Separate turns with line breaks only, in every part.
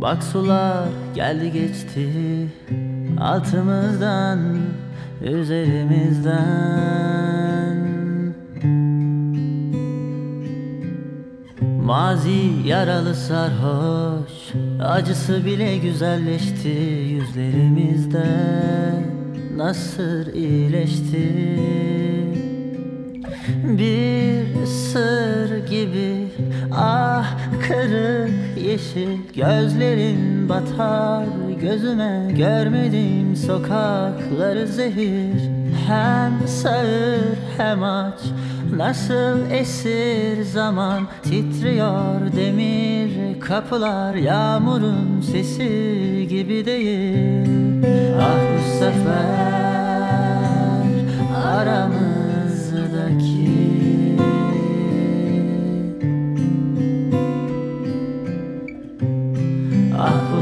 Bak sular geldi geçti altımızdan, üzerimizden. Mazi yaralı sarhoş, acısı bile güzelleşti yüzlerimizde. Nasır iyileşti, bir sır gibi. Ah kırık yeşil gözlerin batar gözüme, görmedim sokakları zehir. Hem sağır hem aç, nasıl esir zaman, titriyor demir kapılar, yağmurun sesi gibi değil. Ah bu sefer aramızdaki ah bu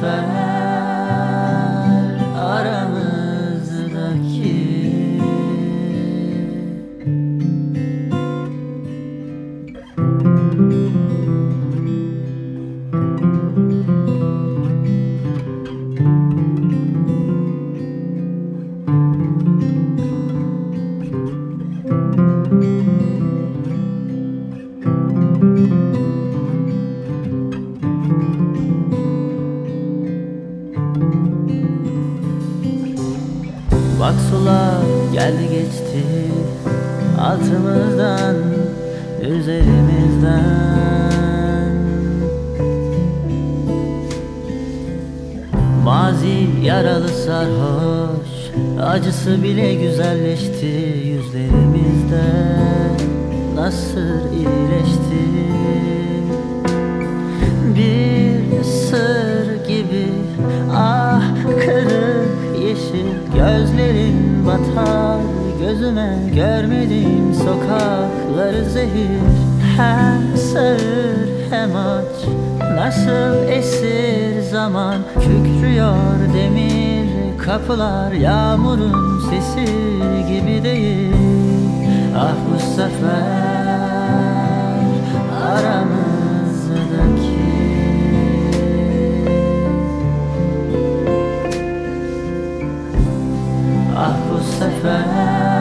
sefer aramızdaki bak sular geldi geçti altımızdan, üzerimizden. Mazi yaralı sarhoş, acısı bile güzelleşti yüzlerimizde. Nasır iyileşti, bir sır gibi. Ah kırık yeşil gözlerin batar gözüme, görmedim sokakları zehir. Hem sağır hem aç, nasıl esir zaman, kükrüyor demir kapılar, yağmurun sesi gibi değil. Ah bu sefer aramızdaki ah bu sefer